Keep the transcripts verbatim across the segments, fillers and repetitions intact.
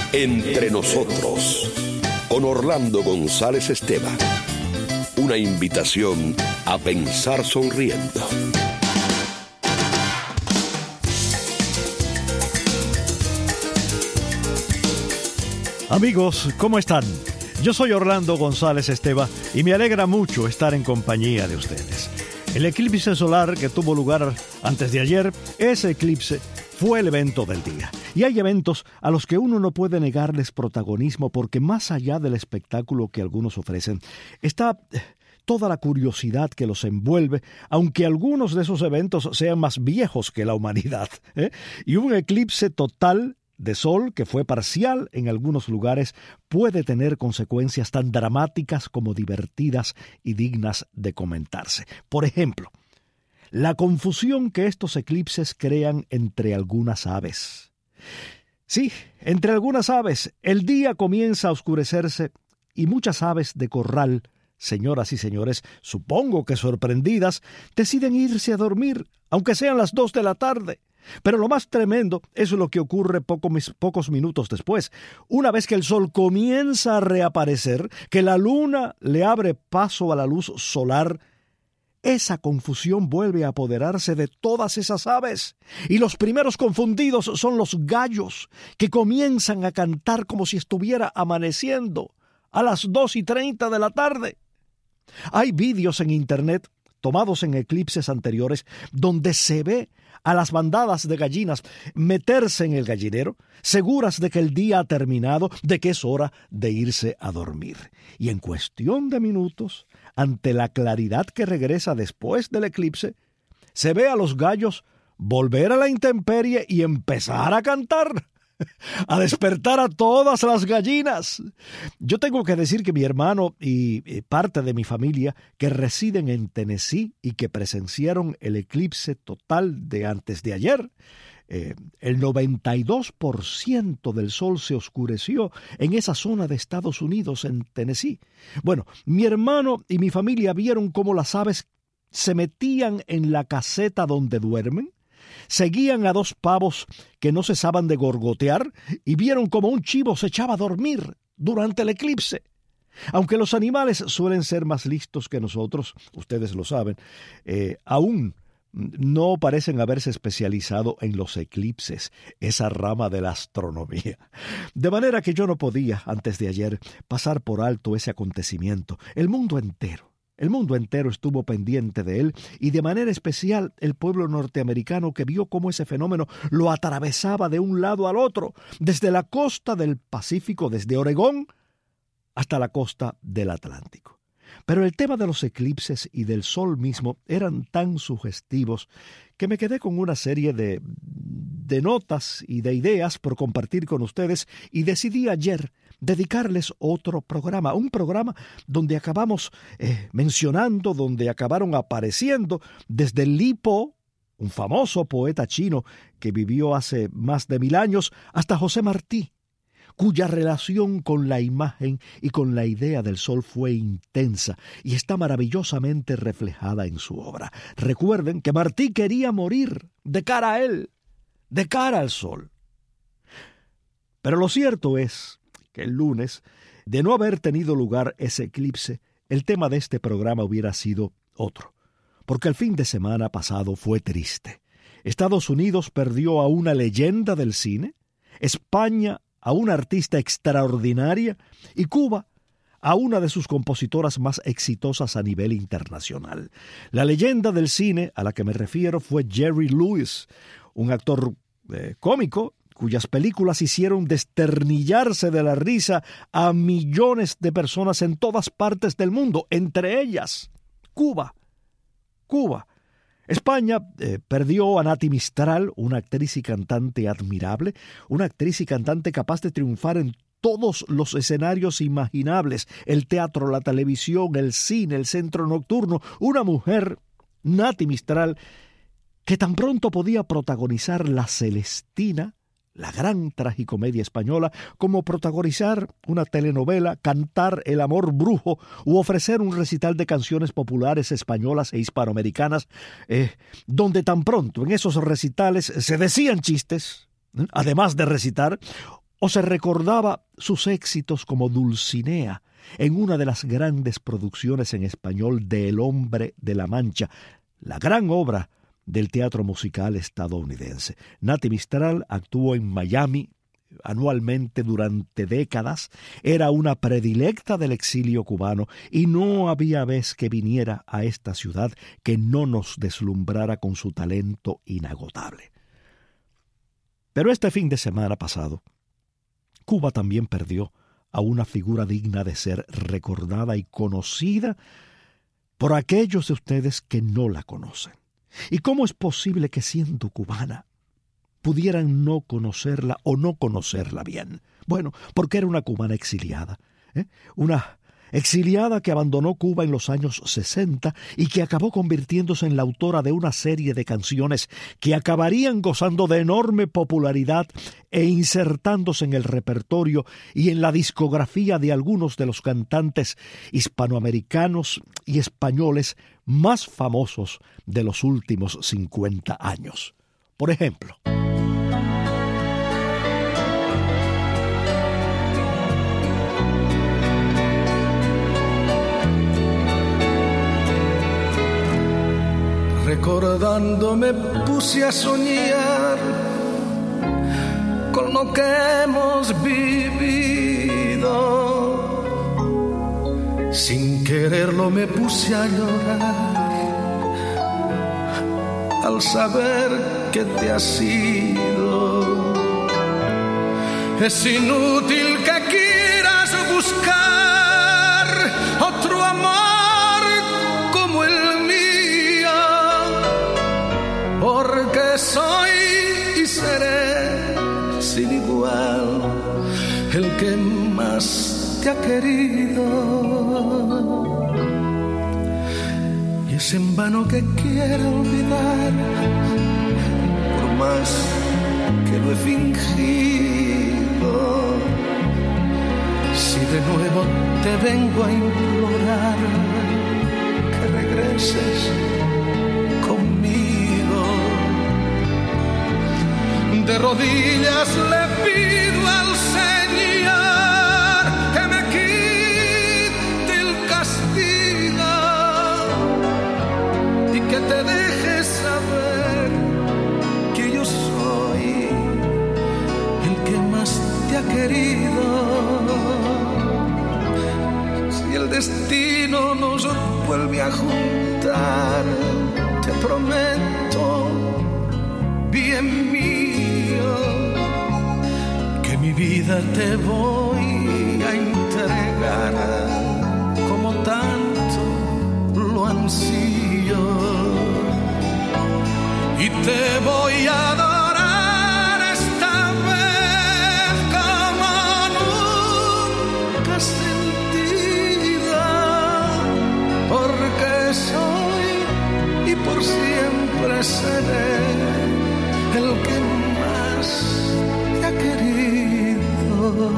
Entre nosotros, con Orlando González Esteban. Una invitación a pensar sonriendo. Amigos, ¿cómo están? Yo soy Orlando González Esteban y me alegra mucho estar en compañía de ustedes. El eclipse solar que tuvo lugar antes de ayer, ese eclipse fue el evento del día. Y hay eventos a los que uno no puede negarles protagonismo porque más allá del espectáculo que algunos ofrecen, está toda la curiosidad que los envuelve, aunque algunos de esos eventos sean más viejos que la humanidad, ¿eh? Y un eclipse total de sol, que fue parcial en algunos lugares, puede tener consecuencias tan dramáticas como divertidas y dignas de comentarse. Por ejemplo, la confusión que estos eclipses crean entre algunas aves. Sí, entre algunas aves, el día comienza a oscurecerse y muchas aves de corral, señoras y señores, supongo que sorprendidas, deciden irse a dormir, aunque sean las dos de la tarde. Pero lo más tremendo es lo que ocurre poco, pocos minutos después. Una vez que el sol comienza a reaparecer, que la luna le abre paso a la luz solar, esa confusión vuelve a apoderarse de todas esas aves. Y los primeros confundidos son los gallos, que comienzan a cantar como si estuviera amaneciendo a las dos y treinta de la tarde. Hay vídeos en internet tomados en eclipses anteriores donde se ve a las bandadas de gallinas meterse en el gallinero, seguras de que el día ha terminado, de que es hora de irse a dormir. Y en cuestión de minutos, ante la claridad que regresa después del eclipse, se ve a los gallos volver a la intemperie y empezar a cantar, a despertar a todas las gallinas. Yo tengo que decir que mi hermano y parte de mi familia que residen en Tennessee y que presenciaron el eclipse total de antes de ayer, eh, el noventa y dos por ciento del sol se oscureció en esa zona de Estados Unidos, en Tennessee. Bueno, mi hermano y mi familia vieron cómo las aves se metían en la caseta donde duermen, seguían a dos pavos que no cesaban de gorgotear y vieron como un chivo se echaba a dormir durante el eclipse. Aunque los animales suelen ser más listos que nosotros, ustedes lo saben, eh, aún no parecen haberse especializado en los eclipses, esa rama de la astronomía. De manera que yo no podía, antes de ayer, pasar por alto ese acontecimiento. El mundo entero. El mundo entero estuvo pendiente de él y de manera especial el pueblo norteamericano que vio cómo ese fenómeno lo atravesaba de un lado al otro, desde la costa del Pacífico, desde Oregón, hasta la costa del Atlántico. Pero el tema de los eclipses y del sol mismo eran tan sugestivos que me quedé con una serie de, de notas y de ideas por compartir con ustedes y decidí ayer dedicarles otro programa, un programa donde acabamos eh, mencionando, donde acabaron apareciendo desde Li Po, un famoso poeta chino que vivió hace más de mil años, hasta José Martí, cuya relación con la imagen y con la idea del sol fue intensa y está maravillosamente reflejada en su obra. Recuerden que Martí quería morir de cara a él, de cara al sol. Pero lo cierto es que el lunes, de no haber tenido lugar ese eclipse, el tema de este programa hubiera sido otro, porque el fin de semana pasado fue triste. Estados Unidos perdió a una leyenda del cine, España a una artista extraordinaria y Cuba a una de sus compositoras más exitosas a nivel internacional. La leyenda del cine a la que me refiero fue Jerry Lewis, un actor eh, cómico cuyas películas hicieron desternillarse de la risa a millones de personas en todas partes del mundo, entre ellas Cuba. Cuba. España eh, perdió a Nati Mistral, una actriz y cantante admirable, una actriz y cantante capaz de triunfar en todos los escenarios imaginables, el teatro, la televisión, el cine, el centro nocturno, una mujer, Nati Mistral, que tan pronto podía protagonizar La Celestina, la gran tragicomedia española, como protagonizar una telenovela, cantar El amor brujo u ofrecer un recital de canciones populares españolas e hispanoamericanas, eh, donde tan pronto en esos recitales se decían chistes, ¿eh? además de recitar, o se recordaba sus éxitos como Dulcinea en una de las grandes producciones en español de El Hombre de la Mancha, la gran obra del teatro musical estadounidense. Nati Mistral actuó en Miami anualmente durante décadas, era una predilecta del exilio cubano y no había vez que viniera a esta ciudad que no nos deslumbrara con su talento inagotable. Pero este fin de semana pasado, Cuba también perdió a una figura digna de ser recordada y conocida por aquellos de ustedes que no la conocen. ¿Y cómo es posible que, siendo cubana, pudieran no conocerla o no conocerla bien? Bueno, porque era una cubana exiliada, ¿eh? Una exiliada que abandonó Cuba en los años sesenta y que acabó convirtiéndose en la autora de una serie de canciones que acabarían gozando de enorme popularidad e insertándose en el repertorio y en la discografía de algunos de los cantantes hispanoamericanos y españoles más famosos de los últimos cincuenta años. Por ejemplo, recordando me puse a soñar con lo que hemos vivido. Sin quererlo me puse a llorar al saber que te has ido. Es inútil que quieras buscar otro amor como el mío, porque soy y seré sin igual el que más te ha querido. Y es en vano que quiero olvidar, por más que lo he fingido. Si de nuevo te vengo a implorar que regreses conmigo, de rodillas le pido al Señor que me quite el castigo y que te deje saber que yo soy el que más te ha querido. Si el destino nos vuelve a juntar, te prometo, bien mío, que mi vida te voy a entregar como tanto lo ansío, y te voy a adorar esta vez como nunca sentida, porque soy y por siempre seré el que más te ha querido.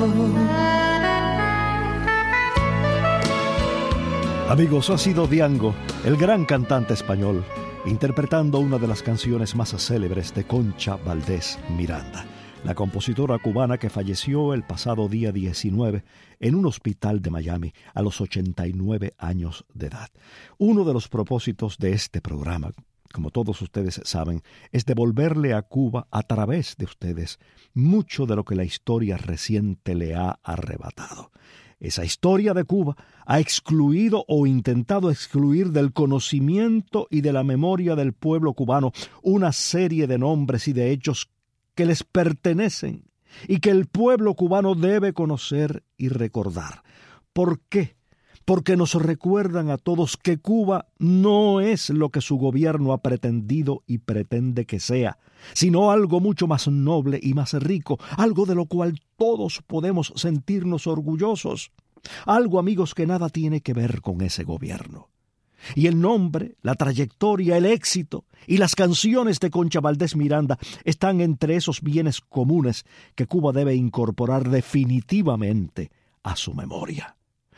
Amigos, ha sido Diango, el gran cantante español, interpretando una de las canciones más célebres de Concha Valdés Miranda, la compositora cubana que falleció el pasado día diecinueve en un hospital de Miami a los ochenta y nueve años de edad. Uno de los propósitos de este programa, como todos ustedes saben, es devolverle a Cuba, a través de ustedes, mucho de lo que la historia reciente le ha arrebatado. Esa historia de Cuba ha excluido o intentado excluir del conocimiento y de la memoria del pueblo cubano una serie de nombres y de hechos que les pertenecen y que el pueblo cubano debe conocer y recordar. ¿Por qué? Porque nos recuerdan a todos que Cuba no es lo que su gobierno ha pretendido y pretende que sea, sino algo mucho más noble y más rico, algo de lo cual todos podemos sentirnos orgullosos, algo, amigos, que nada tiene que ver con ese gobierno. Y el nombre, la trayectoria, el éxito y las canciones de Concha Valdés Miranda están entre esos bienes comunes que Cuba debe incorporar definitivamente a su memoria.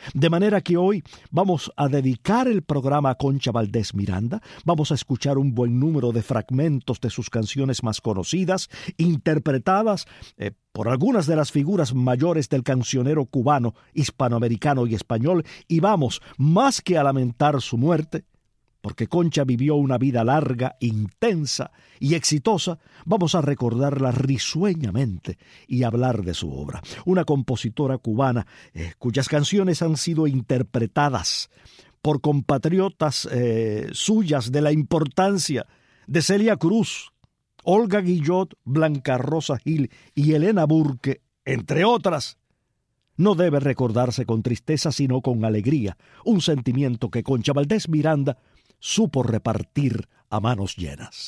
De manera que hoy vamos a dedicar el programa a Concha Valdés Miranda, vamos a escuchar un buen número de fragmentos de sus canciones más conocidas, interpretadas eh, por algunas de las figuras mayores del cancionero cubano, hispanoamericano y español, y vamos, más que a lamentar su muerte, porque Concha vivió una vida larga, intensa y exitosa, vamos a recordarla risueñamente y hablar de su obra. Una compositora cubana eh, cuyas canciones han sido interpretadas por compatriotas eh, suyas de la importancia de Celia Cruz, Olga Guillot, Blanca Rosa Gil y Elena Burke, entre otras. No debe recordarse con tristeza, sino con alegría, un sentimiento que Concha Valdés Miranda supo repartir a manos llenas.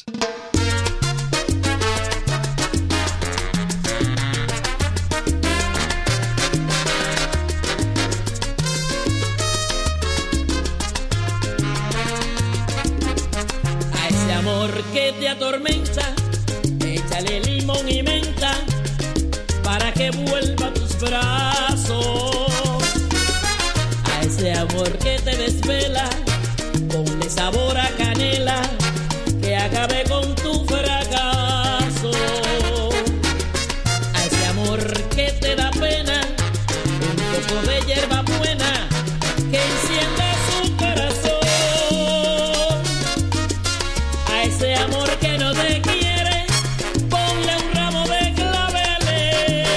A ese amor que te atormenta, échale limón y menta para que vuelva a tus brazos. A ese amor que te desvela, ponle sabor a canela, que acabe con tu fracaso. A ese amor que te da pena, un poco de hierba buena, que encienda su corazón. A ese amor que no te quiere, ponle un ramo de claveles,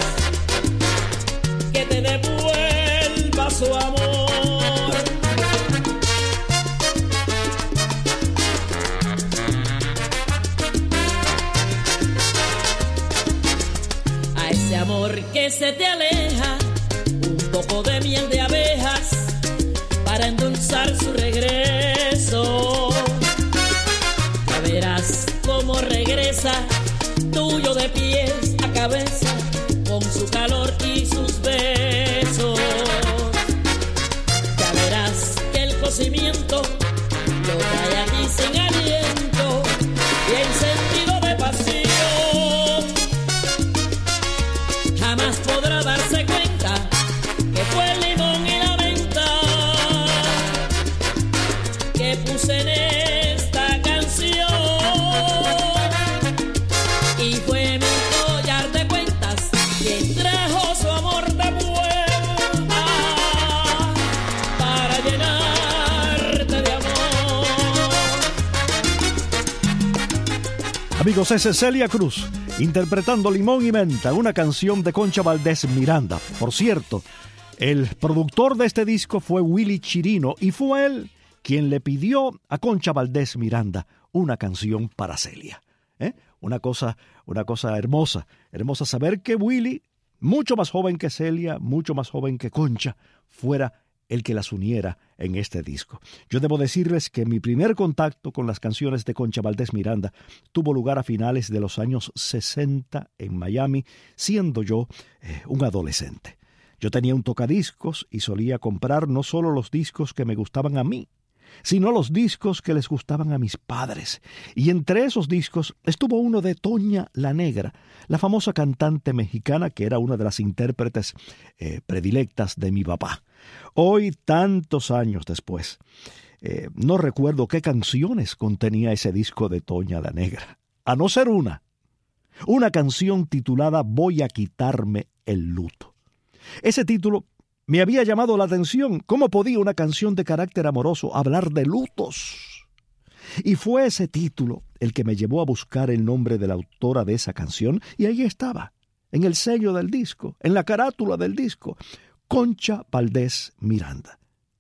que te devuelva su amor. Que se te aleja, un poco de miel de abejas para endulzar su regreso. Ya verás cómo regresa, tuyo de pies a cabeza, con su calor y sus besos. Ya verás que el cocimiento lo trae a ti sin aliento y encendido de pasión. Jamás podrá darse cuenta que fue el limón y la menta que puse en esta canción, y fue mi collar de cuentas quien trajo su amor de vuelta para llenarte de amor. Amigos, esa es Celia Cruz interpretando Limón y Menta, una canción de Concha Valdés Miranda. Por cierto, el productor de este disco fue Willy Chirino, y fue él quien le pidió a Concha Valdés Miranda una canción para Celia. ¿Eh? Una cosa, una cosa hermosa, hermosa saber que Willy, mucho más joven que Celia, mucho más joven que Concha, fuera el que las uniera en este disco. Yo debo decirles que mi primer contacto con las canciones de Concha Valdés Miranda tuvo lugar a finales de los años sesenta en Miami, siendo yo eh, un adolescente. Yo tenía un tocadiscos y solía comprar no solo los discos que me gustaban a mí, sino los discos que les gustaban a mis padres. Y entre esos discos estuvo uno de Toña la Negra, la famosa cantante mexicana que era una de las intérpretes eh, predilectas de mi papá. Hoy, tantos años después, eh, no recuerdo qué canciones contenía ese disco de Toña la Negra, a no ser una, una canción titulada Voy a quitarme el luto. Ese título me había llamado la atención. ¿Cómo podía una canción de carácter amoroso hablar de lutos? Y fue ese título el que me llevó a buscar el nombre de la autora de esa canción, y ahí estaba, en el sello del disco, en la carátula del disco, Concha Valdés Miranda.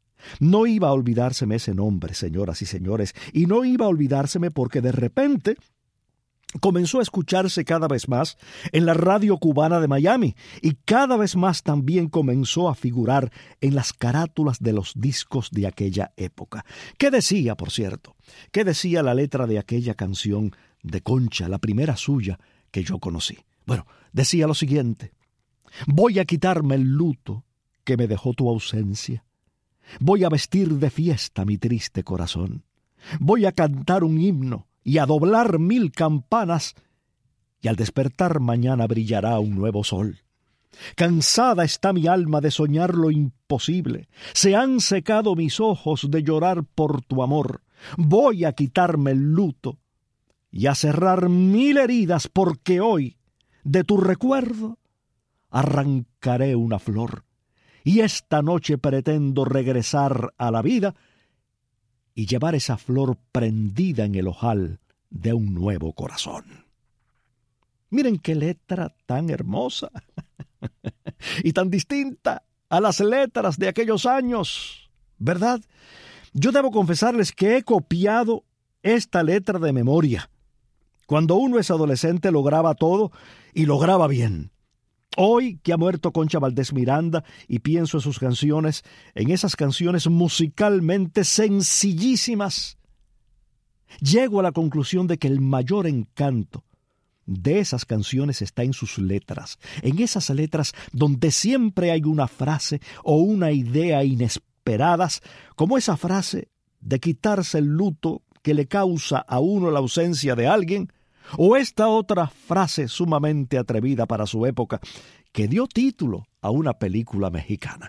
No iba a olvidárseme ese nombre, señoras y señores, y no iba a olvidárseme porque de repente comenzó a escucharse cada vez más en la radio cubana de Miami, y cada vez más también comenzó a figurar en las carátulas de los discos de aquella época. ¿Qué decía, por cierto? ¿Qué decía la letra de aquella canción de Concha, la primera suya que yo conocí? Bueno, decía lo siguiente: voy a quitarme el luto que me dejó tu ausencia. Voy a vestir de fiesta mi triste corazón. Voy a cantar un himno y a doblar mil campanas, y al despertar mañana brillará un nuevo sol. Cansada está mi alma de soñar lo imposible. Se han secado mis ojos de llorar por tu amor. Voy a quitarme el luto y a cerrar mil heridas, porque hoy, de tu recuerdo, arrancaré una flor. Y esta noche pretendo regresar a la vida y llevar esa flor prendida en el ojal de un nuevo corazón. Miren qué letra tan hermosa y tan distinta a las letras de aquellos años, ¿verdad? Yo debo confesarles que he copiado esta letra de memoria. Cuando uno es adolescente lograba todo y lograba bien. Hoy que ha muerto Concha Valdés Miranda y pienso en sus canciones, en esas canciones musicalmente sencillísimas, llego a la conclusión de que el mayor encanto de esas canciones está en sus letras, en esas letras donde siempre hay una frase o una idea inesperadas, como esa frase de quitarse el luto que le causa a uno la ausencia de alguien, o esta otra frase sumamente atrevida para su época que dio título a una película mexicana.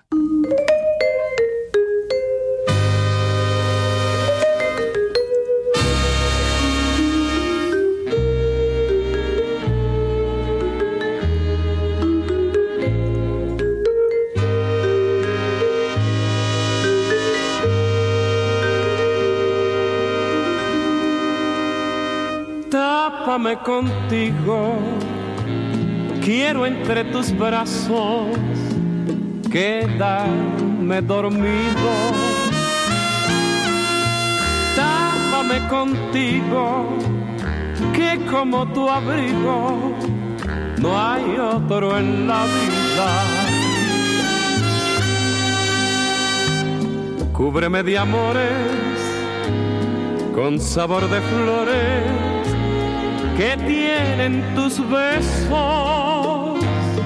Tápame contigo, quiero entre tus brazos quedarme dormido. Tápame contigo, que como tu abrigo no hay otro en la vida. Cúbreme de amores con sabor de flores que tienen tus besos,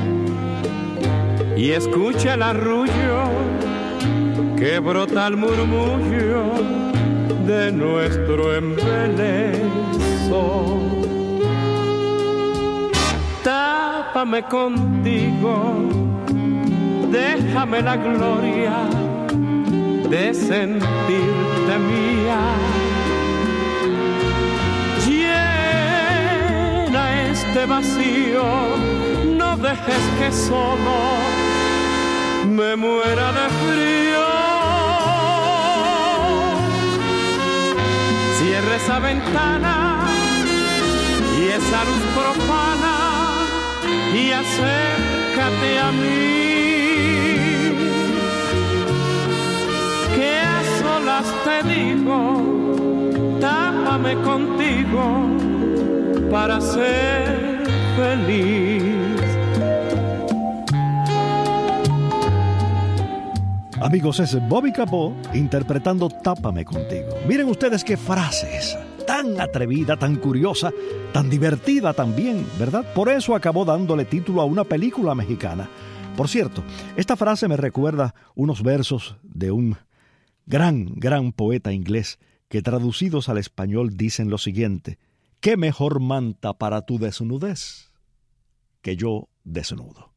y escucha el arrullo que brota al murmullo de nuestro embeleso. Tápame contigo, déjame la gloria de sentirte mía. Este vacío, no dejes que solo me muera de frío. Cierra esa ventana y esa luz profana y acércate a mí, que a solas te digo, tápame contigo para ser feliz. Amigos, es Bobby Capó interpretando Tápame contigo. Miren ustedes qué frase esa, tan atrevida, tan curiosa, tan divertida también, ¿verdad? Por eso acabó dándole título a una película mexicana. Por cierto, esta frase me recuerda unos versos de un gran, gran poeta inglés que traducidos al español dicen lo siguiente: ¿qué mejor manta para tu desnudez que yo desnudo?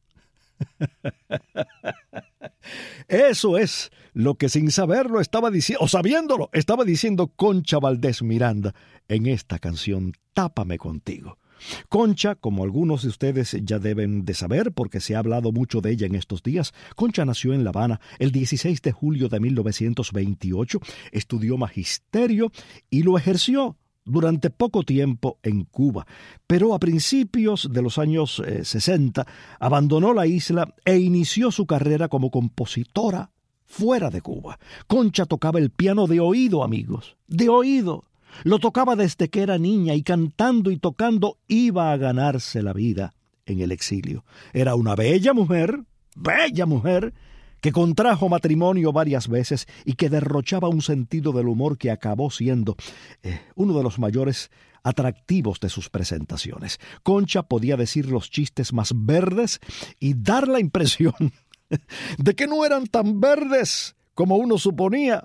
Eso es lo que sin saberlo estaba diciendo, o sabiéndolo, estaba diciendo Concha Valdés Miranda en esta canción Tápame contigo. Concha, como algunos de ustedes ya deben de saber porque se ha hablado mucho de ella en estos días, Concha nació en La Habana el dieciséis de julio de mil novecientos veintiocho, estudió magisterio y lo ejerció durante poco tiempo en Cuba, pero a principios de los años eh, sesenta abandonó la isla e inició su carrera como compositora fuera de Cuba. Concha tocaba el piano de oído, amigos, de oído. Lo tocaba desde que era niña y cantando y tocando iba a ganarse la vida en el exilio. Era una bella mujer, bella mujer, que contrajo matrimonio varias veces y que derrochaba un sentido del humor que acabó siendo eh, uno de los mayores atractivos de sus presentaciones. Concha podía decir los chistes más verdes y dar la impresión de que no eran tan verdes como uno suponía.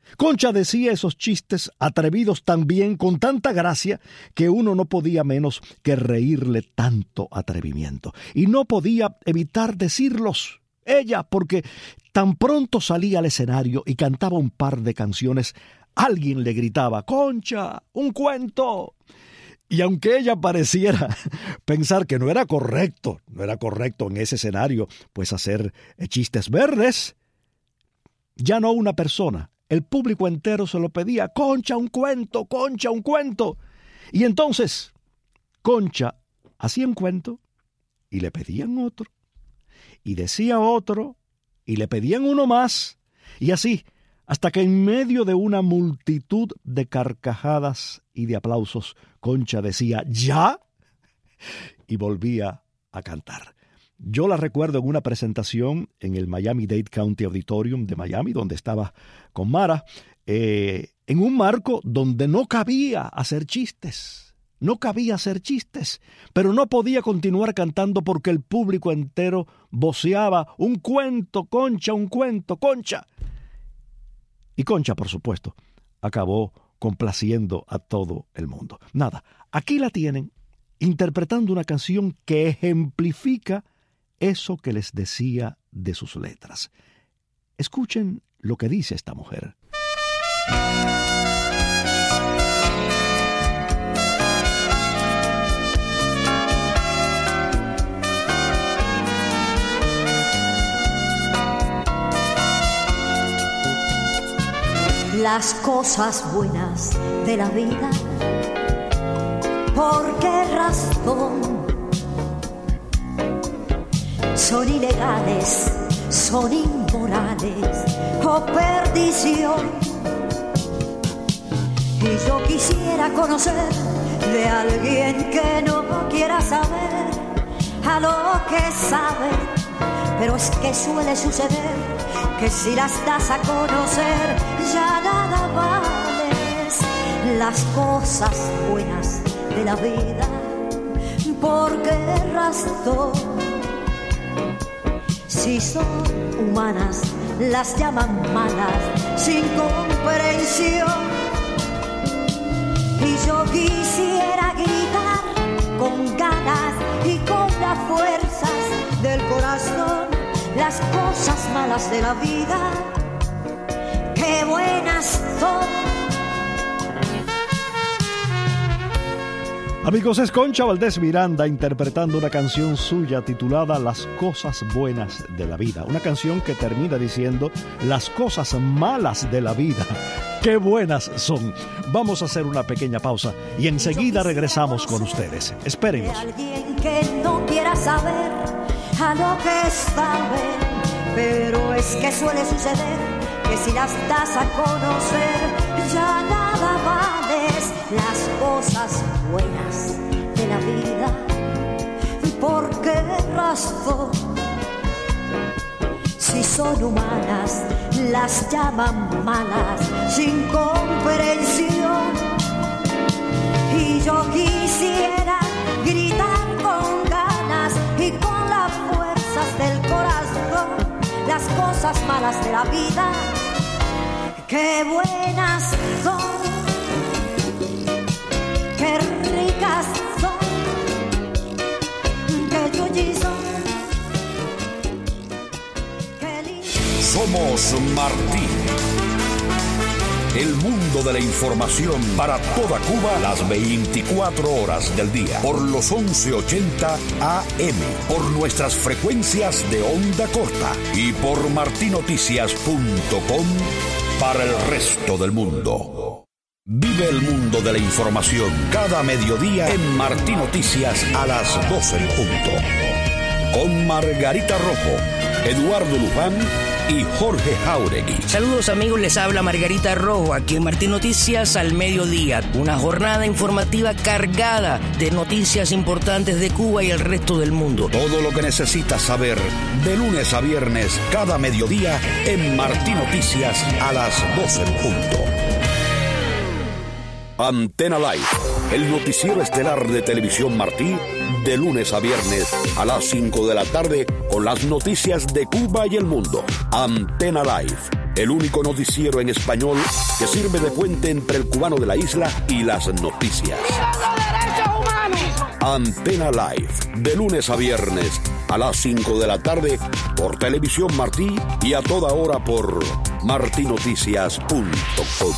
Concha decía esos chistes atrevidos tan bien, con tanta gracia, que uno no podía menos que reírle tanto atrevimiento. Y no podía evitar decirlos, ella, porque tan pronto salía al escenario y cantaba un par de canciones, alguien le gritaba, «Concha, un cuento». Y aunque ella pareciera pensar que no era correcto, no era correcto en ese escenario, pues hacer chistes verdes, ya no una persona, el público entero se lo pedía, «Concha, un cuento, Concha, un cuento». Y entonces, Concha hacía un cuento y le pedían otro, y decía otro, y le pedían uno más, y así, hasta que en medio de una multitud de carcajadas y de aplausos, Concha decía, «¿Ya?» y volvía a cantar. Yo la recuerdo en una presentación en el Miami-Dade County Auditorium de Miami, donde estaba con Mara, eh, en un marco donde no cabía hacer chistes. No cabía hacer chistes, pero no podía continuar cantando porque el público entero voceaba, «Un cuento, Concha, un cuento, Concha». Y Concha, por supuesto, acabó complaciendo a todo el mundo. Nada, aquí la tienen, interpretando una canción que ejemplifica eso que les decía de sus letras. Escuchen lo que dice esta mujer. Las cosas buenas de la vida, ¿por qué razón? Son ilegales, son inmorales o perdición. Y yo quisiera conocer de alguien que no quiera saber a lo que sabe, pero es que suele suceder que si las das a conocer ya nada vales. Las cosas buenas de la vida, ¿por qué razón? Si son humanas, las llaman malas, sin comprensión. Y yo quisiera gritar con ganas y con las fuerzas del corazón las cosas malas de la vida, qué buenas son. Amigos, es Concha Valdés Miranda interpretando una canción suya titulada Las cosas buenas de la vida. Una canción que termina diciendo las cosas malas de la vida, qué buenas son. Vamos a hacer una pequeña pausa y enseguida regresamos con ustedes. Espérenos. Alguien que no quiera saber a lo que sabe, pero es que suele suceder que si las das a conocer ya nada vales. Las cosas buenas de la vida, ¿por qué razón? Si son humanas, las llaman malas, sin comprensión. Y yo quisiera gritar con ganas y con las fuerzas del corazón las cosas malas de la vida, qué buenas son. Qué ricas son, qué yuyis son, qué lindas. Somos Martí. El mundo de la información para toda Cuba las veinticuatro horas del día. Por los once ochenta A M. Por nuestras frecuencias de onda corta. Y por marti noticias punto com para el resto del mundo. Vive el mundo de la información cada mediodía en Martí Noticias a las doce en punto. Con Margarita Rojo, Eduardo Luján y Jorge Jauregui. Saludos amigos, les habla Margarita Rojo aquí en Martí Noticias al mediodía. Una jornada informativa cargada de noticias importantes de Cuba y el resto del mundo. Todo lo que necesitas saber de lunes a viernes cada mediodía en Martí Noticias a las doce en punto. Antena Live, el noticiero estelar de Televisión Martí, de lunes a viernes a las cinco de la tarde con las noticias de Cuba y el mundo. Antena Live, el único noticiero en español que sirve de puente entre el cubano de la isla y las noticias. Antena Live, de lunes a viernes a las cinco de la tarde por Televisión Martí y a toda hora por martí noticias punto com.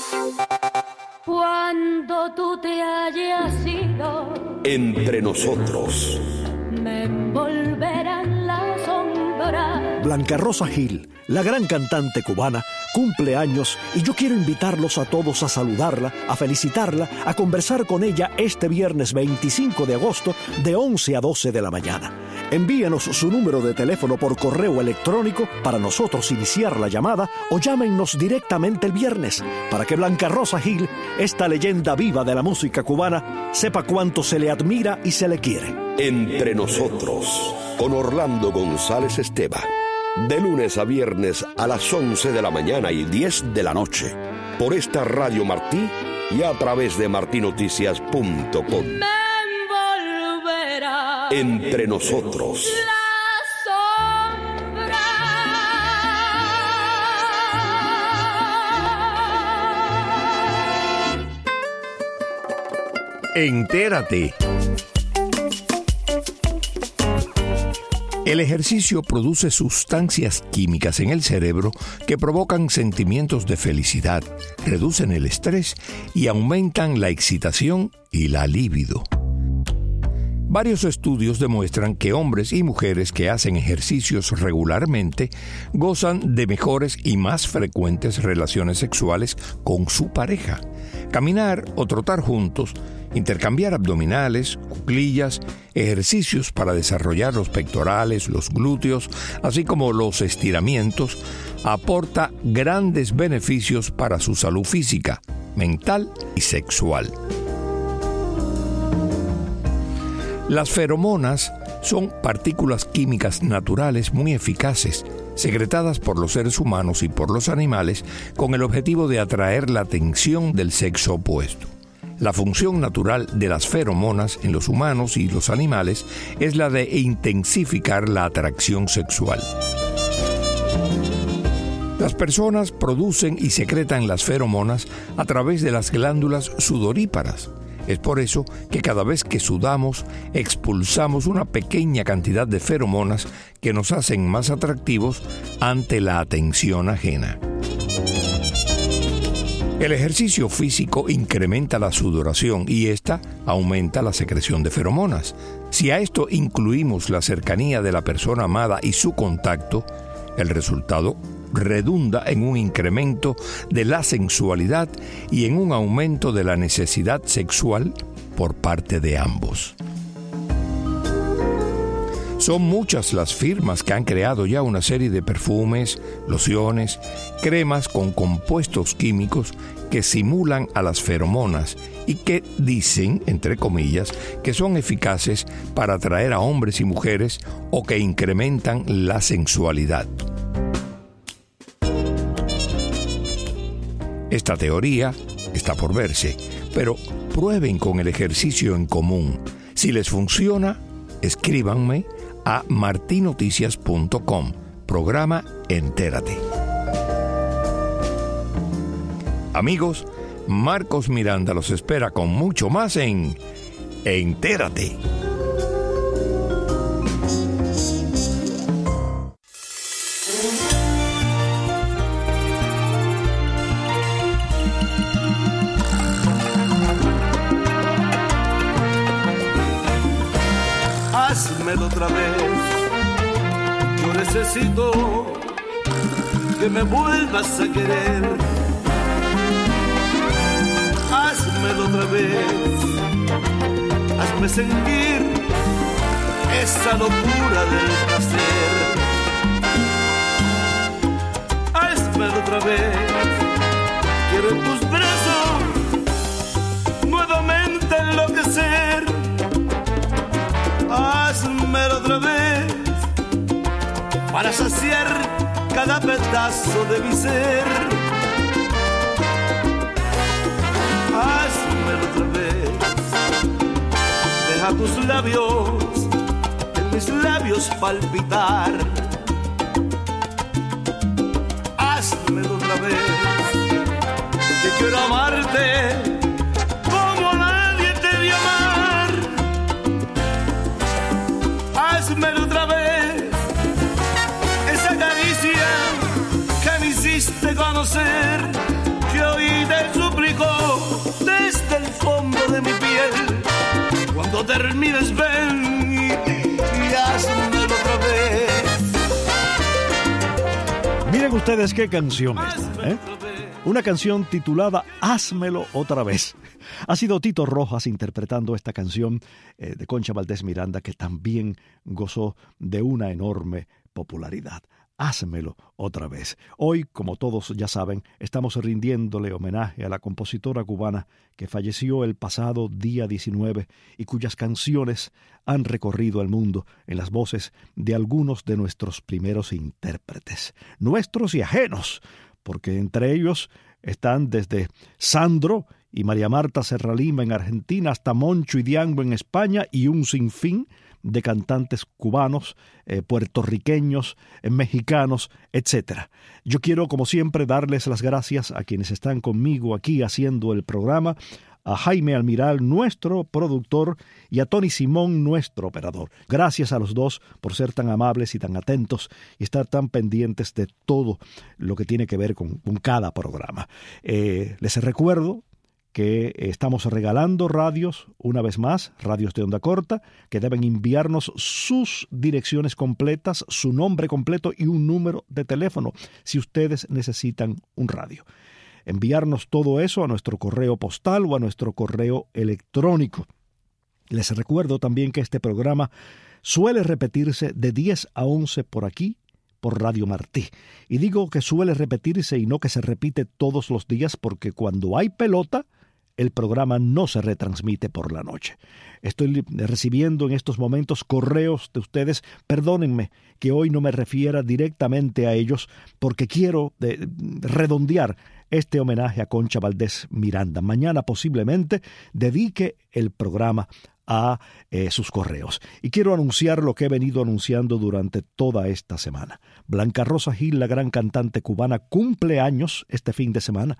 Cuando tú te hayas ido, Entre nosotros, me envolverán las sombras. Blanca Rosa Gil, la gran cantante cubana, cumple años y yo quiero invitarlos a todos a saludarla, a felicitarla, a conversar con ella este viernes veinticinco de agosto de once a doce de la mañana. Envíenos su número de teléfono por correo electrónico para nosotros iniciar la llamada o llámenos directamente el viernes para que Blanca Rosa Gil, esta leyenda viva de la música cubana, sepa cuánto se le admira y se le quiere. Entre nosotros, con Orlando González Esteva. De lunes a viernes a las once de la mañana y diez de la noche, por esta Radio Martí y a través de martí noticias punto com. Me envolverá Entre nosotros. la sombra. Entérate. El ejercicio produce sustancias químicas en el cerebro que provocan sentimientos de felicidad, reducen el estrés y aumentan la excitación y la libido. Varios estudios demuestran que hombres y mujeres que hacen ejercicios regularmente gozan de mejores y más frecuentes relaciones sexuales con su pareja. Caminar o trotar juntos, intercambiar abdominales, cuclillas, ejercicios para desarrollar los pectorales, los glúteos, así como los estiramientos, aporta grandes beneficios para su salud física, mental y sexual. Las feromonas son partículas químicas naturales muy eficaces, secretadas por los seres humanos y por los animales con el objetivo de atraer la atención del sexo opuesto. La función natural de las feromonas en los humanos y los animales es la de intensificar la atracción sexual. Las personas producen y secretan las feromonas a través de las glándulas sudoríparas. Es por eso que cada vez que sudamos, expulsamos una pequeña cantidad de feromonas que nos hacen más atractivos ante la atención ajena. El ejercicio físico incrementa la sudoración y esta aumenta la secreción de feromonas. Si a esto incluimos la cercanía de la persona amada y su contacto, el resultado redunda en un incremento de la sensualidad y en un aumento de la necesidad sexual por parte de ambos. Son muchas las firmas que han creado ya una serie de perfumes, lociones, cremas con compuestos químicos que simulan a las feromonas y que dicen, entre comillas, que son eficaces para atraer a hombres y mujeres o que incrementan la sensualidad. Esta teoría está por verse, pero prueben con el ejercicio en común. Si les funciona, escríbanme a martí noticias punto com, programa Entérate. Amigos, Marcos Miranda los espera con mucho más en Entérate. Házmelo otra vez, yo necesito que me vuelvas a querer. Házmelo otra vez, hazme sentir esa locura del placer. Házmelo otra vez, quiero en tus brazos nuevamente enloquecer. Házmelo otra vez para saciar cada pedazo de mi ser. Házmelo otra vez, deja tus labios en mis labios palpitar. Hazme termines, ven y, y házmelo otra vez. Miren ustedes qué canción esta, ¿eh? Una canción titulada Házmelo otra vez. Ha sido Tito Rojas interpretando esta canción eh, de Concha Valdés Miranda, que también gozó de una enorme popularidad. Házmelo otra vez. Hoy, como todos ya saben, estamos rindiéndole homenaje a la compositora cubana que falleció el pasado día diecinueve y cuyas canciones han recorrido el mundo en las voces de algunos de nuestros primeros intérpretes, nuestros y ajenos, porque entre ellos están desde Sandro y María Marta Serralima en Argentina hasta Moncho y Diango en España y un sinfín de cantantes cubanos, eh, puertorriqueños, eh, mexicanos, etcétera. Yo quiero, como siempre, darles las gracias a quienes están conmigo aquí haciendo el programa, a Jaime Almiral, nuestro productor, y a Tony Simón, nuestro operador. Gracias a los dos por ser tan amables y tan atentos y estar tan pendientes de todo lo que tiene que ver con, con cada programa. Eh, les recuerdo que estamos regalando radios, una vez más, radios de onda corta, que deben enviarnos sus direcciones completas, su nombre completo y un número de teléfono, si ustedes necesitan un radio. Enviarnos todo eso a nuestro correo postal o a nuestro correo electrónico. Les recuerdo también que este programa suele repetirse de diez a once por aquí, por Radio Martí. Y digo que suele repetirse y no que se repite todos los días, porque cuando hay pelota, el programa no se retransmite por la noche. Estoy recibiendo en estos momentos correos de ustedes. Perdónenme que hoy no me refiera directamente a ellos, porque quiero eh, redondear este homenaje a Concha Valdés Miranda. Mañana posiblemente dedique el programa a eh, sus correos. Y quiero anunciar lo que he venido anunciando durante toda esta semana. Blanca Rosa Gil, la gran cantante cubana, cumple años este fin de semana.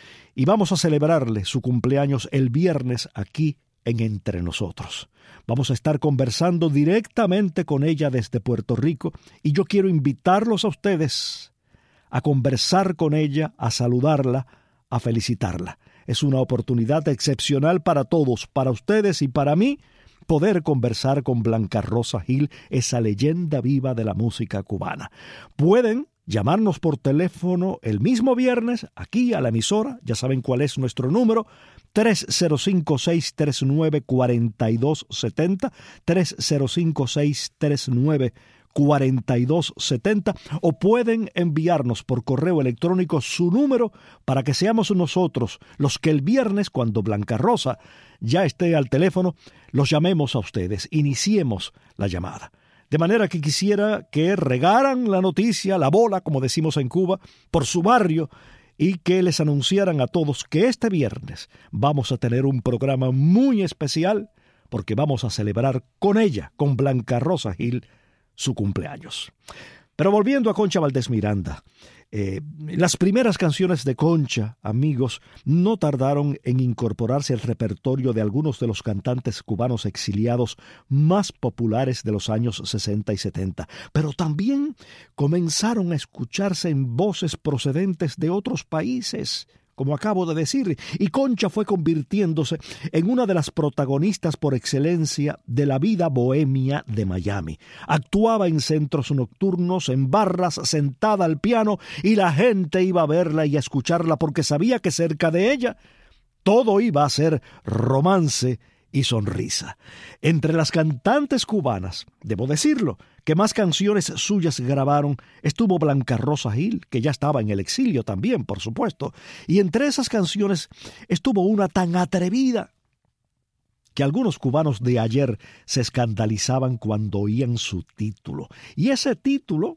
Y vamos a celebrarle su cumpleaños el viernes aquí en Entre Nosotros. Vamos a estar conversando directamente con ella desde Puerto Rico y yo quiero invitarlos a ustedes a conversar con ella, a saludarla, a felicitarla. Es una oportunidad excepcional para todos, para ustedes y para mí, poder conversar con Blanca Rosa Gil, esa leyenda viva de la música cubana. Pueden llamarnos por teléfono el mismo viernes, aquí a la emisora, ya saben cuál es nuestro número, tres cero cinco, seis tres nueve, cuatro dos siete cero, tres cero cinco, seis tres nueve, cuatro dos siete cero, o pueden enviarnos por correo electrónico su número para que seamos nosotros los que el viernes, cuando Blanca Rosa ya esté al teléfono, los llamemos a ustedes, iniciemos la llamada. De manera que quisiera que regaran la noticia, la bola, como decimos en Cuba, por su barrio y que les anunciaran a todos que este viernes vamos a tener un programa muy especial porque vamos a celebrar con ella, con Blanca Rosa Gil, su cumpleaños. Pero volviendo a Concha Valdés Miranda, eh, las primeras canciones de Concha, amigos, no tardaron en incorporarse al repertorio de algunos de los cantantes cubanos exiliados más populares de los años sesenta y setenta, pero también comenzaron a escucharse en voces procedentes de otros países, como acabo de decir, y Concha fue convirtiéndose en una de las protagonistas por excelencia de la vida bohemia de Miami. Actuaba en centros nocturnos, en barras, sentada al piano, y la gente iba a verla y a escucharla porque sabía que cerca de ella todo iba a ser romance y sonrisa. Entre las cantantes cubanas, debo decirlo, que más canciones suyas grabaron, estuvo Blanca Rosa Gil, que ya estaba en el exilio también, por supuesto, y entre esas canciones estuvo una tan atrevida que algunos cubanos de ayer se escandalizaban cuando oían su título, y ese título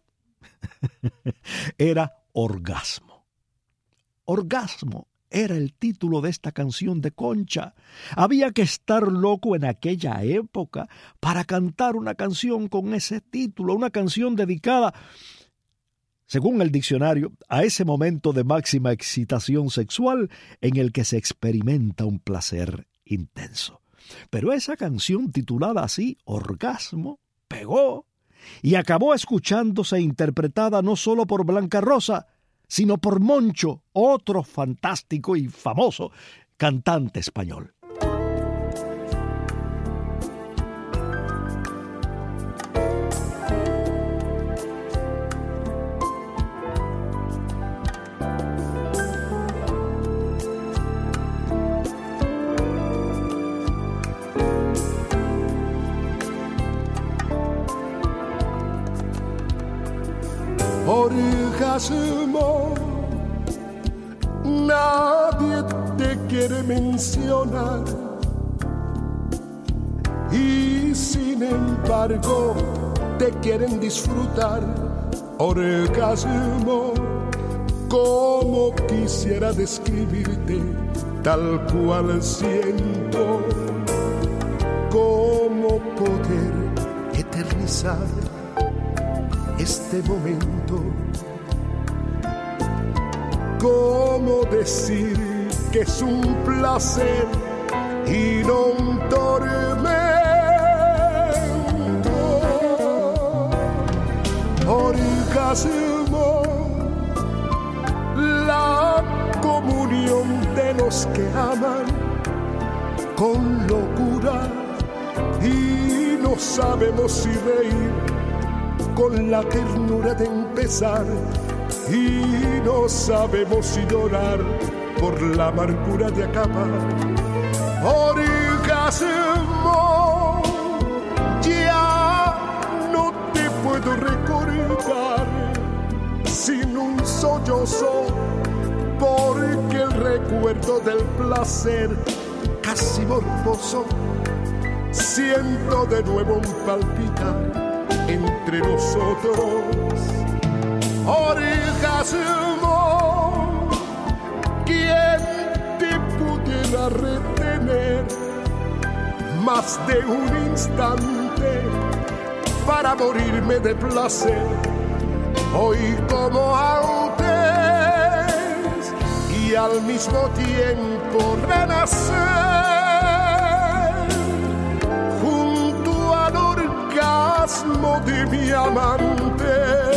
era Orgasmo. Orgasmo era el título de esta canción de Concha. Había que estar loco en aquella época para cantar una canción con ese título, una canción dedicada, según el diccionario, a ese momento de máxima excitación sexual en el que se experimenta un placer intenso. Pero esa canción titulada así, Orgasmo, pegó y acabó escuchándose interpretada no solo por Blanca Rosa, sino por Moncho, otro fantástico y famoso cantante español. orgasmo. Nadie te quiere mencionar y sin embargo te quieren disfrutar. Orgasmo, como quisiera describirte tal cual siento, cómo poder eternizar este momento, cómo decir que es un placer y no un tormento. Orgasmo, la comunión de los que aman con locura y no sabemos si reír con la ternura de empezar y no sabemos si llorar por la amargura de acabar. Orgasmo, ya no te puedo recordar sin un sollozo, porque el recuerdo del placer casi morboso siento de nuevo un palpitar entre nosotros. Orgasmo, ¿quién te pudiera retener más de un instante para morirme de placer? Hoy como antes y al mismo tiempo renacer junto al orgasmo de mi amante.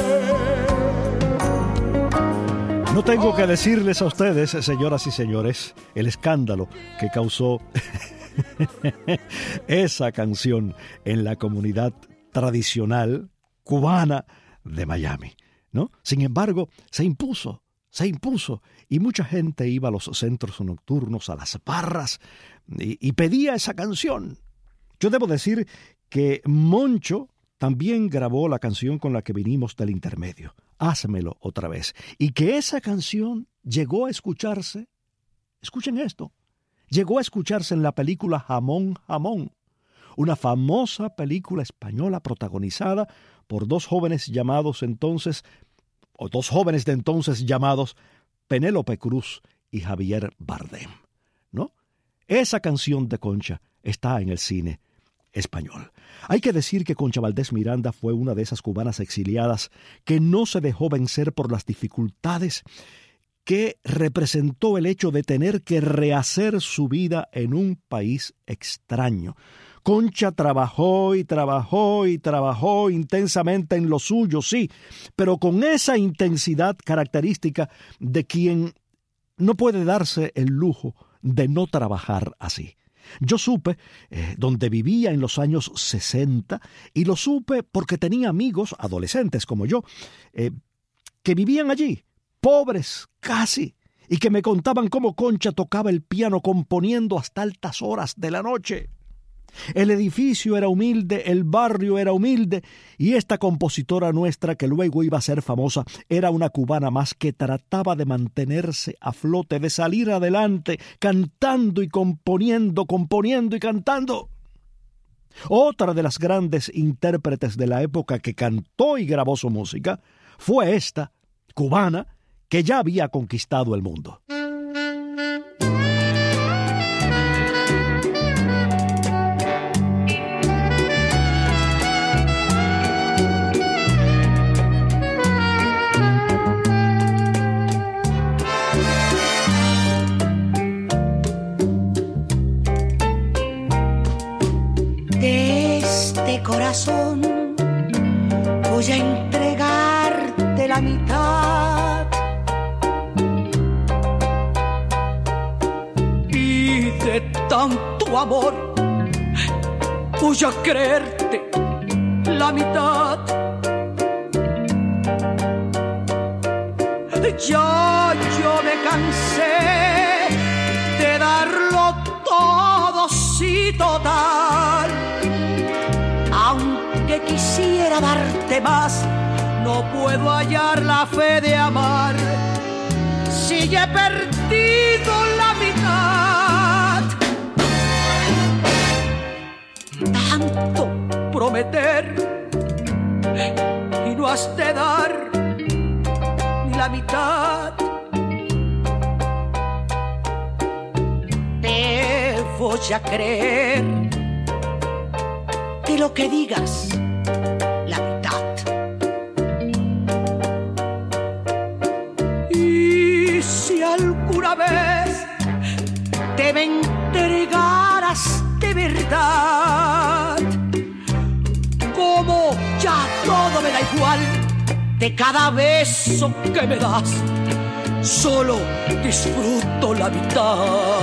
No tengo que decirles a ustedes, señoras y señores, el escándalo que causó esa canción en la comunidad tradicional cubana de Miami, ¿no? Sin embargo, se impuso, se impuso, y mucha gente iba a los centros nocturnos, a las barras, y, y pedía esa canción. Yo debo decir que Moncho también grabó la canción con la que vinimos del intermedio, Házmelo otra vez, y que esa canción llegó a escucharse, escuchen esto, llegó a escucharse en la película Jamón, Jamón, una famosa película española protagonizada por dos jóvenes llamados entonces, o dos jóvenes de entonces llamados Penélope Cruz y Javier Bardem, ¿no? Esa canción de Concha está en el cine español. Hay que decir que Concha Valdés Miranda fue una de esas cubanas exiliadas que no se dejó vencer por las dificultades que representó el hecho de tener que rehacer su vida en un país extraño. Concha trabajó y trabajó y trabajó intensamente en lo suyo, sí, pero con esa intensidad característica de quien no puede darse el lujo de no trabajar así. Yo supe eh, donde vivía en los años sesenta, y lo supe porque tenía amigos, adolescentes como yo, eh, que vivían allí, pobres casi, y que me contaban cómo Concha tocaba el piano componiendo hasta altas horas de la noche. El edificio era humilde, el barrio era humilde, y esta compositora nuestra, que luego iba a ser famosa, era una cubana más que trataba de mantenerse a flote, de salir adelante, cantando y componiendo, componiendo y cantando. Otra de las grandes intérpretes de la época que cantó y grabó su música fue esta, cubana, que ya había conquistado el mundo. Corazón, voy a entregarte la mitad y de tanto amor voy a creerte la mitad. Ya yo me cansé de darlo todo, sí, total. Aunque quisiera darte más, no puedo hallar la fe de amar si ya he perdido la mitad. Tanto prometer y no has de dar ni la mitad. Te voy a creer de lo que digas la mitad. Y si alguna vez te me entregaras de verdad, como ya todo me da igual, de cada beso que me das, solo disfruto la mitad.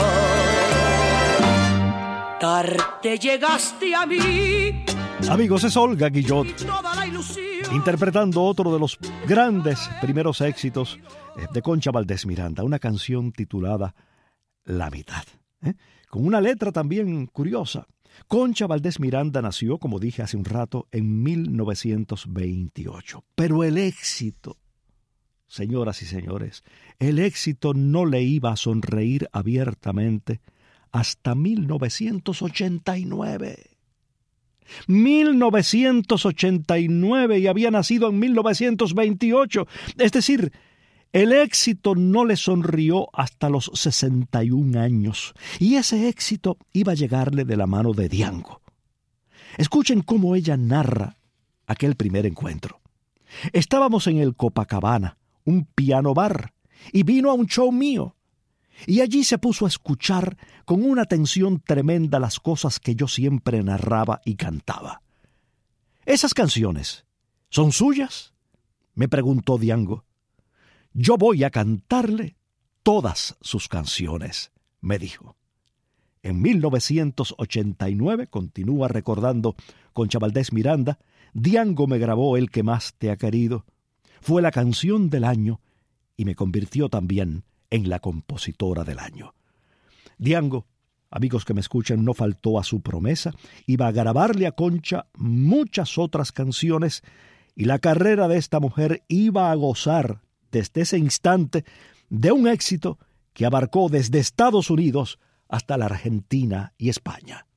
Tarde llegaste a mí. Amigos, es Olga Guillot interpretando otro de los grandes primeros éxitos de Concha Valdés Miranda, una canción titulada La mitad, ¿eh? con una letra también curiosa. Concha Valdés Miranda nació, como dije hace un rato, en mil novecientos veintiocho. Pero el éxito, señoras y señores, el éxito no le iba a sonreír abiertamente hasta mil novecientos ochenta y nueve. mil novecientos ochenta y nueve y había nacido en mil novecientos veintiocho. Es decir, el éxito no le sonrió hasta los sesenta y un años. Y ese éxito iba a llegarle de la mano de Diango. Escuchen cómo ella narra aquel primer encuentro. Estábamos en el Copacabana, un piano bar, y vino a un show mío. Y allí se puso a escuchar con una atención tremenda las cosas que yo siempre narraba y cantaba. ¿Esas canciones son suyas?, me preguntó Diango. Yo voy a cantarle todas sus canciones, me dijo. En mil novecientos ochenta y nueve, continúa recordando Concha Valdés Miranda, Diango me grabó El que más te ha querido. Fue la canción del año y me convirtió también en la compositora del año. Diango, amigos que me escuchan, no faltó a su promesa. Iba a grabarle a Concha muchas otras canciones y la carrera de esta mujer iba a gozar desde ese instante de un éxito que abarcó desde Estados Unidos hasta la Argentina y España.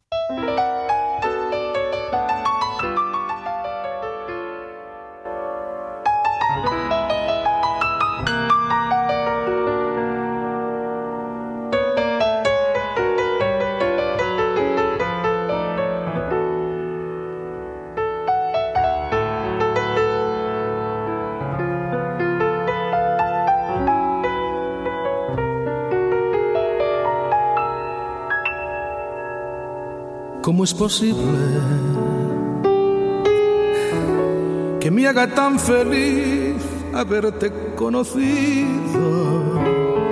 ¿Cómo es posible que me haga tan feliz haberte conocido?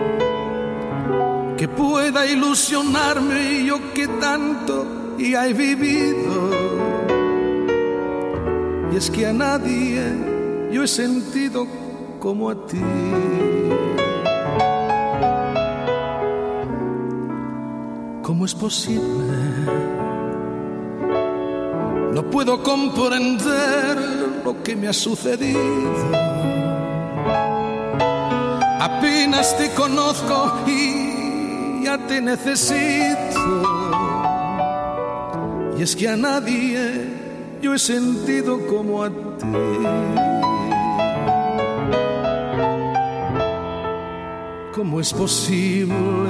Que pueda ilusionarme yo que tanto ya he vivido. Y es que a nadie yo he sentido como a ti. ¿Cómo es posible? No puedo comprender lo que me ha sucedido. Apenas te conozco y ya te necesito. Y es que a nadie yo he sentido como a ti. ¿Cómo es posible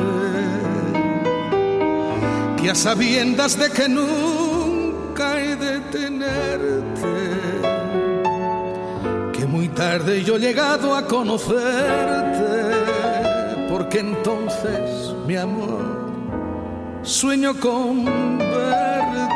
que a sabiendas de que nunca he de tenerte, que muy tarde yo he llegado a conocerte? Porque entonces, mi amor, sueño con verte.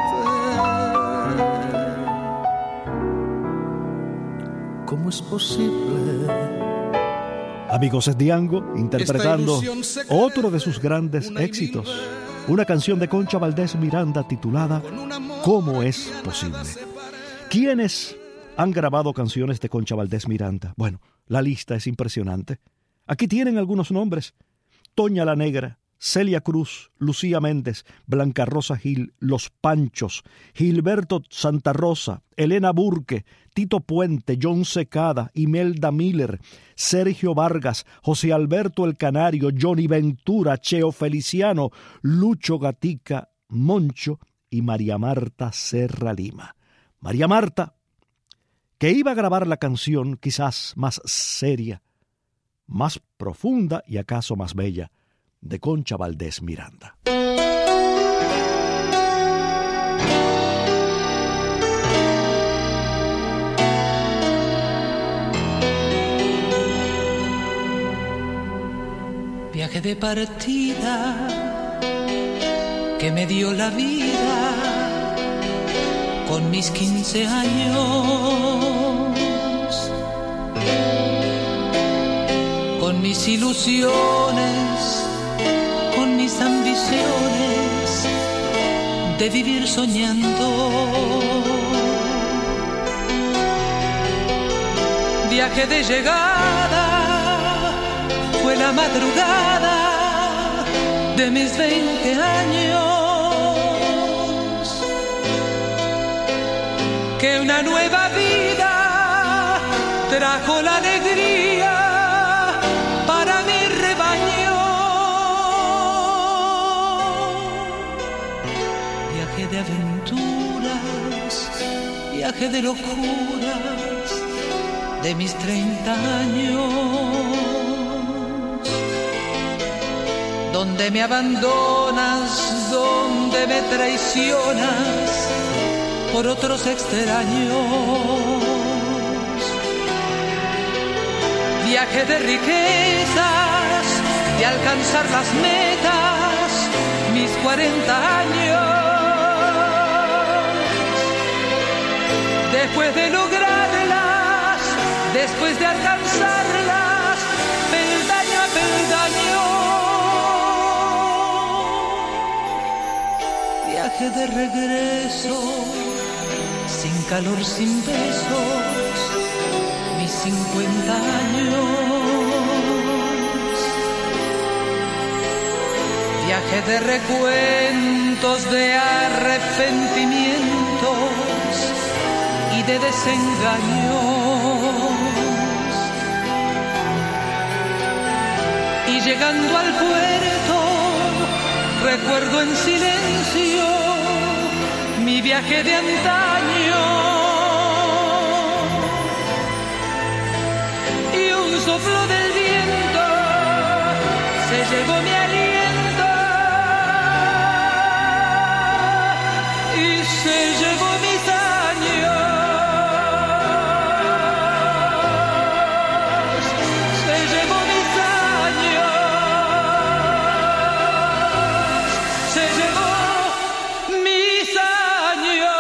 ¿Cómo es posible? Amigos, es Diango interpretando otro de sus grandes éxitos, una canción de Concha Valdés Miranda titulada ¿Cómo es posible? ¿Quiénes han grabado canciones de Concha Valdés Miranda? Bueno, la lista es impresionante. Aquí tienen algunos nombres: Toña la Negra, Celia Cruz, Lucía Méndez, Blanca Rosa Gil, Los Panchos, Gilberto Santa Rosa, Elena Burke, Tito Puente, John Secada, Imelda Miller, Sergio Vargas, José Alberto El Canario, Johnny Ventura, Cheo Feliciano, Lucho Gatica, Moncho y María Marta Serra Lima. María Marta, que iba a grabar la canción quizás más seria, más profunda y acaso más bella, de Concha Valdés Miranda. Viaje de partida que me dio la vida con mis quince años, con mis ilusiones, con mis ambiciones de vivir soñando. Viaje de llegada, fue la madrugada de mis veinte años, que una nueva vida trajo la alegría para mi rebaño. Viaje de aventuras, viaje de locuras de mis treinta años, donde me abandonas, donde me traicionas por otros extraños. Viaje de riquezas, de alcanzar las metas, mis cuarenta años. Después de lograrlas, después de alcanzarlas, peldaño a peldaño. Viaje de regreso, sin calor, sin besos, mis cincuenta años. Viaje de recuentos, de arrepentimientos y de desengaños. Y llegando al puerto, recuerdo en silencio mi viaje de antaño. Y un soplo del viento se llevó mi aliento y se llevó mis años. Se llevó mis años. Se llevó mis años.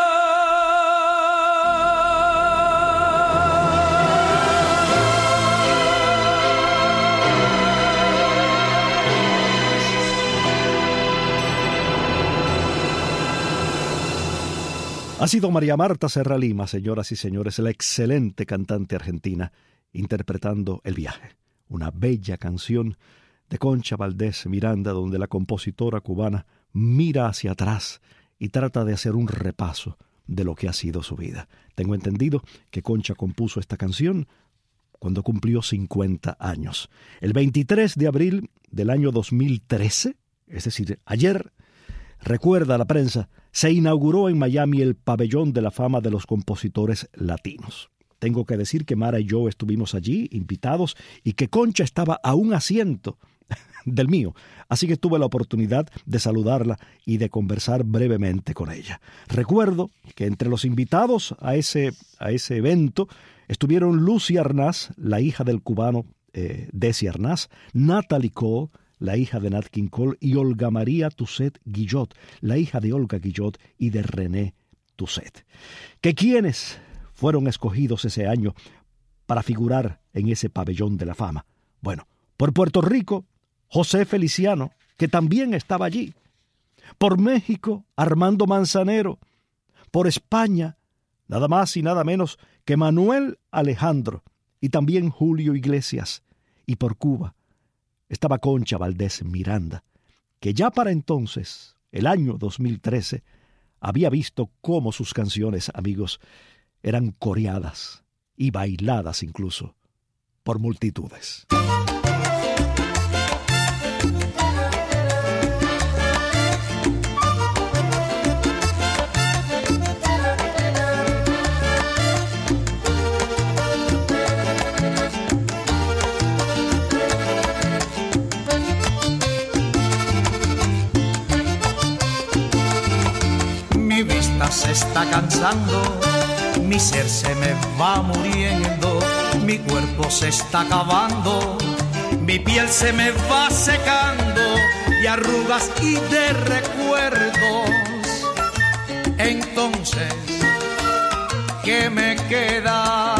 Ha sido María Marta Serra Lima, señoras y señores, la excelente cantante argentina, interpretando El viaje, una bella canción de Concha Valdés Miranda, donde la compositora cubana mira hacia atrás y trata de hacer un repaso de lo que ha sido su vida. Tengo entendido que Concha compuso esta canción cuando cumplió cincuenta años. El veintitrés de abril del año dos mil trece, es decir, ayer, recuerda la prensa, se inauguró en Miami el Pabellón de la Fama de los Compositores Latinos. Tengo que decir que Mara y yo estuvimos allí, invitados, y que Concha estaba a un asiento del mío, así que tuve la oportunidad de saludarla y de conversar brevemente con ella. Recuerdo que entre los invitados a ese, a ese evento estuvieron Lucy Arnaz, la hija del cubano eh, Desi Arnaz, Natalie Cole, la hija de Nat King Cole, y Olga María Tusset Guillot, la hija de Olga Guillot y de René Tusset. ¿Que quiénes fueron escogidos ese año para figurar en ese Pabellón de la Fama? Bueno, por Puerto Rico, José Feliciano, que también estaba allí. Por México, Armando Manzanero. Por España, nada más y nada menos que Manuel Alejandro y también Julio Iglesias. Y por Cuba, estaba Concha Valdés Miranda, que ya para entonces, el año dos mil trece, había visto cómo sus canciones, amigos, eran coreadas y bailadas incluso por multitudes. Se está cansando, mi ser se me va muriendo, mi cuerpo se está acabando, mi piel se me va secando, de arrugas y de recuerdos. Entonces, ¿qué me queda?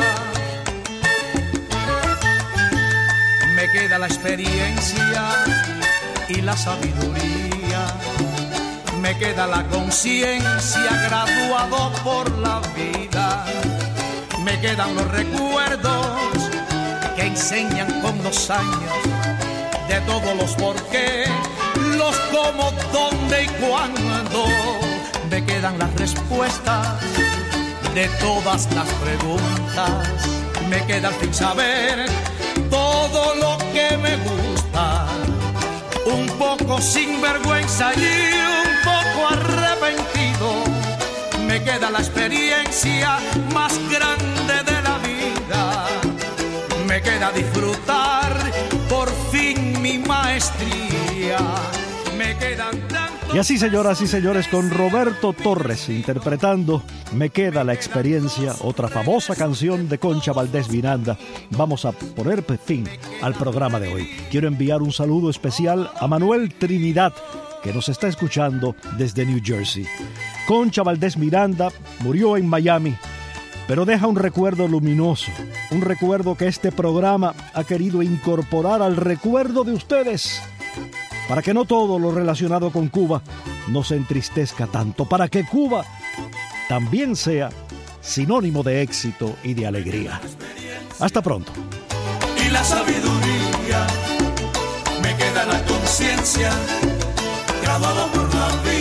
Me queda la experiencia y la sabiduría. Me queda la conciencia, graduado por la vida. Me quedan los recuerdos que enseñan con los años de todos los por qué, los cómo, dónde y cuándo. Me quedan las respuestas de todas las preguntas. Me queda sin saber todo lo que me gusta. Un poco sinvergüenza y un poco arrepentido. Me queda la experiencia más grande de la vida. Me queda disfrutar por fin mi maestría. Me quedan tantos... Y así, señoras y señores, con Roberto Torres interpretando Me queda la experiencia, otra famosa canción de Concha Valdés Miranda, vamos a poner fin al programa de hoy. Quiero enviar un saludo especial a Manuel Trinidad, que nos está escuchando desde New Jersey. Concha Valdés Miranda murió en Miami, pero deja un recuerdo luminoso, un recuerdo que este programa ha querido incorporar al recuerdo de ustedes, para que no todo lo relacionado con Cuba nos entristezca tanto, para que Cuba también sea sinónimo de éxito y de alegría. Hasta pronto. Y la sabiduría, me queda la conciencia, grabado por la vida.